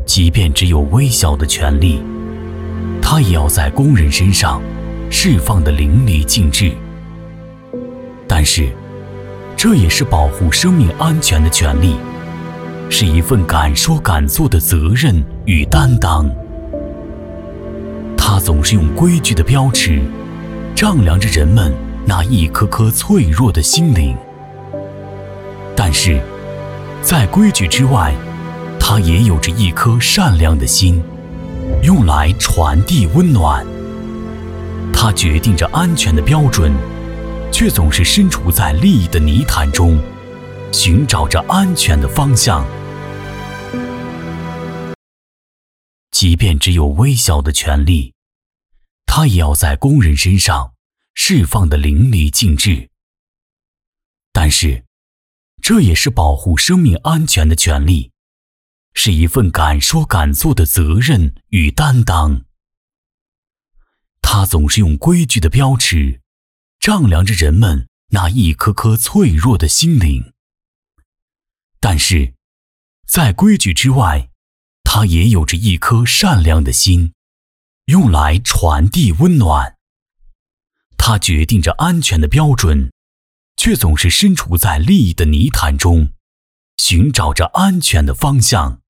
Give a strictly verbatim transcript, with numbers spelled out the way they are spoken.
即便只有微小的权利，他也要在工人身上释放得淋漓尽致。但是，这也是保护生命安全的权利，是一份敢说敢做的责任与担当。他总是用规矩的标尺丈量着人们那一颗颗脆弱的心灵，但是在规矩之外，他也有着一颗善良的心，用来传递温暖。他决定着安全的标准，却总是身处在利益的泥潭中，寻找着安全的方向。即便只有微小的权利，他也要在工人身上释放得淋漓尽致。但是，这也是保护生命安全的权利，是一份敢说敢做的责任与担当。他总是用规矩的标尺丈量着人们那一颗颗脆弱的心灵，但是在规矩之外，他也有着一颗善良的心，用来传递温暖。他决定着安全的标准，却总是身处在利益的泥潭中，寻找着安全的方向。